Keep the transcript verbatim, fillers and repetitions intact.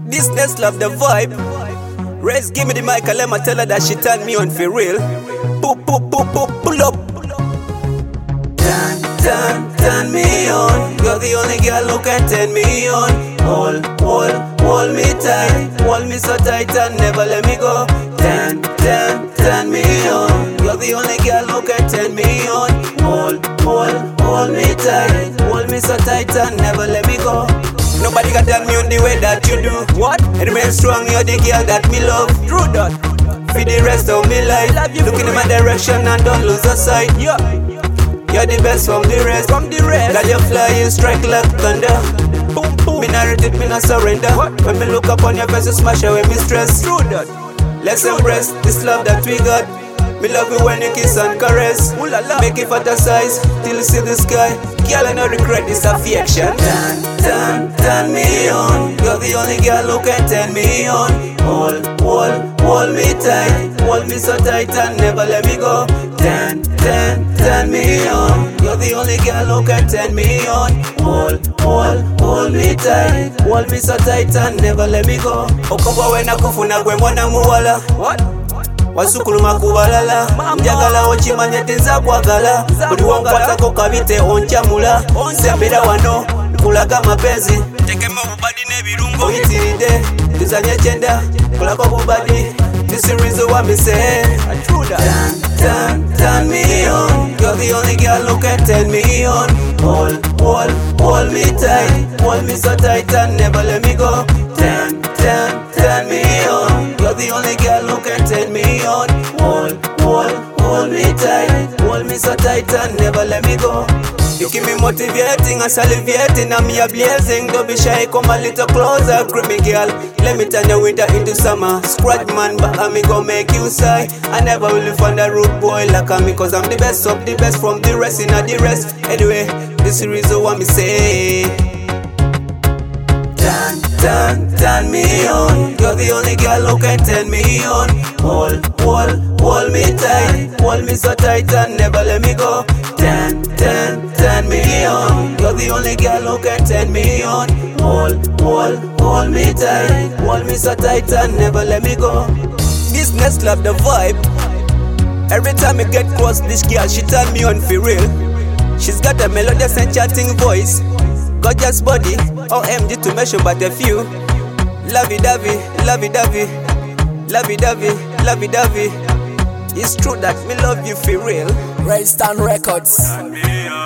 This next love the vibe. Rez, give me the mic and let me tell her that she turned me on for real. Pull, pull, pull, pull, pull up. Turn, turn, turn me on. You're the only girl who can turn me on. Hold, hold, hold me tight. Hold me so tight and never let me go. Turn, turn, turn me on. You're the only girl who can turn me on. Hold, hold, hold me tight. Hold me so tight and never let me go. Nobody can tell me on the way that you do. What? Remain strong, you're the girl that me love. True that. For the rest of me life, looking in my direction and don't lose your sight. Yeah. You're the best from the rest. From the rest. That you fly, you strike like thunder. Boom, boom. Me not retreat, me not surrender. What? When me look up on your face, you smash away me stress. True that. Let's embrace this love that we got. Me love you when you kiss and caress. Ooh la la. Make it fantasize till you see the sky. Girl, I no regret this affection. Turn, turn, turn me on. You're the only girl who can turn me on. Hold, hold, hold me tight. Hold me so tight and never let me go. Turn, turn, turn me on. You're the only girl who can turn me on. Hold, hold, hold me tight. Hold me so tight and never let me go. Okoba wena kufuna gwe mwana muwala. What? Wasukuluma kubalala njagala okimanya tenza kwagala buli wankwatako kabite oncamula onsembera wano nkulaga mapenzi tekema obubadi n'ebirungo oyitiridde tuzanye kyenda kulako obubadi tisirizo wamise turn, turn, turn me on. You're the only girl who can turn me on. Hold, hold, hold me tight. Hold me so tight and never let me go. Turn, turn, turn me on. You're the only girl who can turn me on. Hold, hold, hold me tight. Hold me so tight and never let me go. You keep me motivating and salivating and me a blazing. Don't be shy, come a little closer, grip me girl. Let me turn your winter into summer. Scratch man, but I me go make you sigh. I never really find a rude boy like me, cause I'm the best of the best from the rest in the rest. Anyway, this is reason what me say. Turn, turn, turn me on. You're the only girl who can turn me on. Hold, hold, hold me tight. Hold me so tight and never let me go. Turn, turn, turn me on. You're the only girl who can turn me on. Hold, hold, hold me tight. Hold me so tight and never let me go. This next love the vibe. Every time I get close, this girl she turn me on for real. She's got a melodious and chatting voice. Gorgeous body, O M G to mention but a few. Lovey-dovey, lovey-dovey, lovey-dovey, lovey-dovey. It's true that me love you for real. Raystan Records. Turn me on.